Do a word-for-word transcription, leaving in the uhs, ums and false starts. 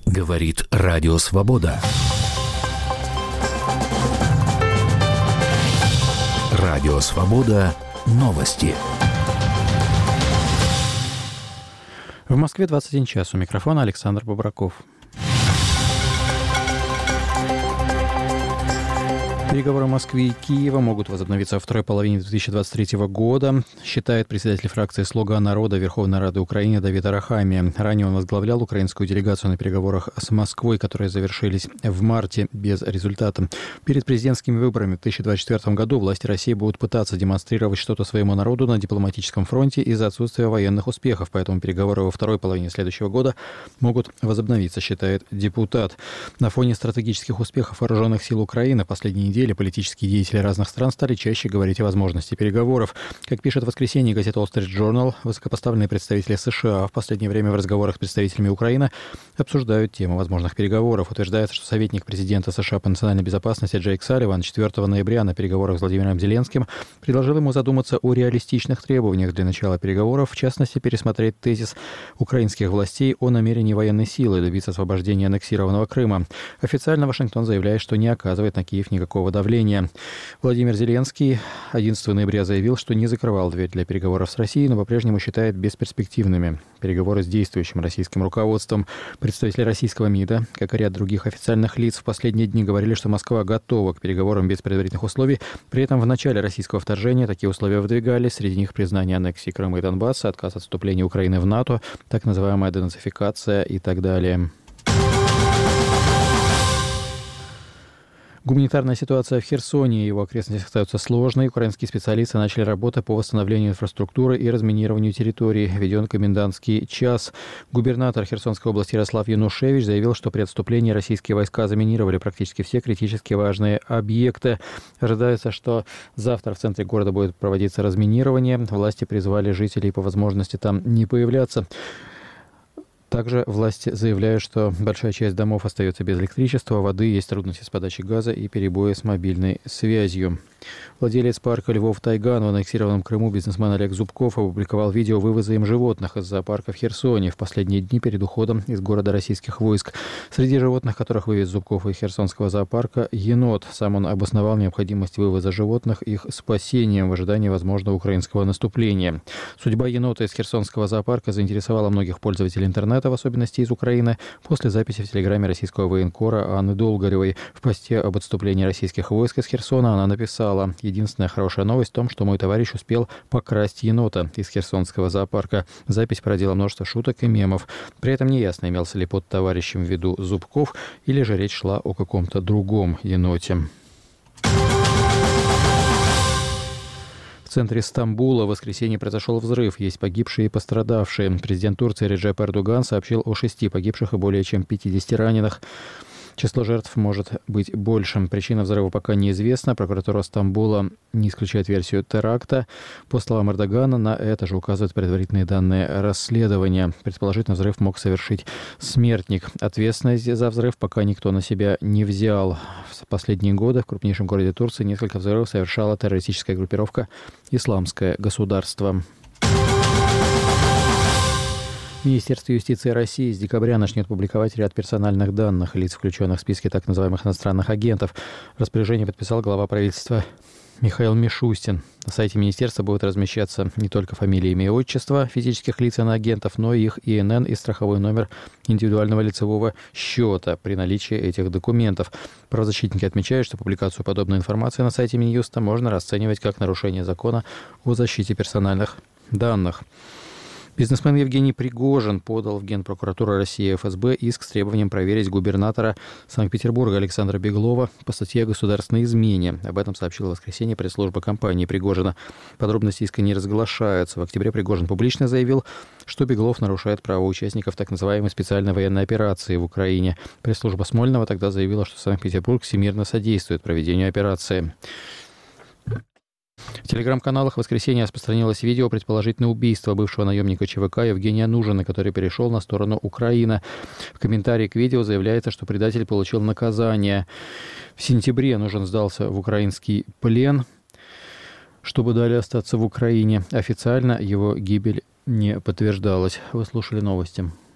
Говорит Радио Свобода. Радио Свобода. Новости. В Москве двадцать один час. У микрофона Александр Бобраков. Переговоры Москвы и Киева могут возобновиться во второй половине две тысячи двадцать третьего года, считает председатель фракции «Слуга народа» Верховной Рады Украины Давид Арахамия. Ранее он возглавлял украинскую делегацию на переговорах с Москвой, которые завершились в марте без результата. Перед президентскими выборами в две тысячи двадцать четвёртом году власти России будут пытаться демонстрировать что-то своему народу на дипломатическом фронте из-за отсутствия военных успехов, поэтому переговоры во второй половине следующего года могут возобновиться, считает депутат. На фоне стратегических успехов вооруженных сил Украины в последние недели политические деятели разных стран стали чаще говорить о возможности переговоров. Как пишет в воскресенье газета Wall Street Journal, высокопоставленные представители США в последнее время в разговорах с представителями Украины обсуждают тему возможных переговоров. Утверждается, что советник президента США по национальной безопасности Джейк Салливан четвёртого ноября на переговорах с Владимиром Зеленским предложил ему задуматься о реалистичных требованиях для начала переговоров, в частности, пересмотреть тезис украинских властей о намерении военной силы добиться освобождения аннексированного Крыма. Официально Вашингтон заявляет, что не оказывает на Киев никакого давления. Владимир Зеленский одиннадцатого ноября заявил, что не закрывал дверь для переговоров с Россией, но по-прежнему считает бесперспективными переговоры с действующим российским руководством. Представители российского МИДа, как и ряд других официальных лиц, в последние дни говорили, что Москва готова к переговорам без предварительных условий. При этом в начале российского вторжения такие условия выдвигались. Среди них признание аннексии Крыма и Донбасса, отказ от вступления Украины в НАТО, так называемая денацификация и так далее. Гуманитарная ситуация в Херсоне и его окрестностях остается сложной. Украинские специалисты начали работы по восстановлению инфраструктуры и разминированию территории. Введен комендантский час. Губернатор Херсонской области Ярослав Янушевич заявил, что при отступлении российские войска заминировали практически все критически важные объекты. Ожидается, что завтра в центре города будет проводиться разминирование. Власти призвали жителей по возможности там не появляться. Также власти заявляют, что большая часть домов остается без электричества, воды, есть трудности с подачей газа и перебои с мобильной связью. Владелец парка Львов Тайган в аннексированном Крыму бизнесмен Олег Зубков опубликовал видео вывоза им животных из зоопарка в Херсоне в последние дни перед уходом из города российских войск. Среди животных, которых вывез Зубков из Херсонского зоопарка, енот. Сам он обосновал необходимость вывоза животных их спасением в ожидании возможного украинского наступления. Судьба енота из Херсонского зоопарка заинтересовала многих пользователей интернета, в особенности из Украины, после записи в телеграме российского военкора Анны Долгоревой. В посте об отступлении российских войск из Херсона она написала: «Единственная хорошая новость в том, что мой товарищ успел покрасть енота из Херсонского зоопарка». Запись породила множество шуток и мемов. При этом неясно, имелся ли под товарищем в виду Зубков или же речь шла о каком-то другом еноте. В центре Стамбула в воскресенье произошел взрыв. Есть погибшие и пострадавшие. Президент Турции Реджеп Эрдоган сообщил о шести погибших и более чем пятидесяти раненых. Число жертв может быть большим. Причина взрыва пока неизвестна. Прокуратура Стамбула не исключает версию теракта. По словам Эрдогана, на это же указывают предварительные данные расследования. Предположительно, взрыв мог совершить смертник. Ответственность за взрыв пока никто на себя не взял. В последние годы в крупнейшем городе Турции несколько взрывов совершала террористическая группировка «Исламское государство». Министерство юстиции России с декабря начнет публиковать ряд персональных данных лиц, включенных в списки так называемых иностранных агентов. Распоряжение подписал глава правительства Михаил Мишустин. На сайте министерства будут размещаться не только фамилии, имя и отчество физических лиц иноагентов, но и их И Эн Эн и страховой номер индивидуального лицевого счета при наличии этих документов. Правозащитники отмечают, что публикацию подобной информации на сайте Минюста можно расценивать как нарушение закона о защите персональных данных. Бизнесмен Евгений Пригожин подал в Генпрокуратуру России Эф Эс Бэ иск с требованием проверить губернатора Санкт-Петербурга Александра Беглова по статье о государственной измене. Об этом сообщила в воскресенье пресс-служба компании Пригожина. Подробности иска не разглашаются. В октябре Пригожин публично заявил, что Беглов нарушает права участников так называемой специальной военной операции в Украине. Пресс-служба Смольного тогда заявила, что Санкт-Петербург всемирно содействует проведению операции. В телеграм-каналах в воскресенье распространилось видео предположительного убийства бывшего наемника Че Вэ Ка Евгения Нужина, который перешел на сторону Украины. В комментарии к видео заявляется, что предатель получил наказание. В сентябре Нужин сдался в украинский плен, чтобы далее остаться в Украине. Официально его гибель не подтверждалась. Вы слушали новости.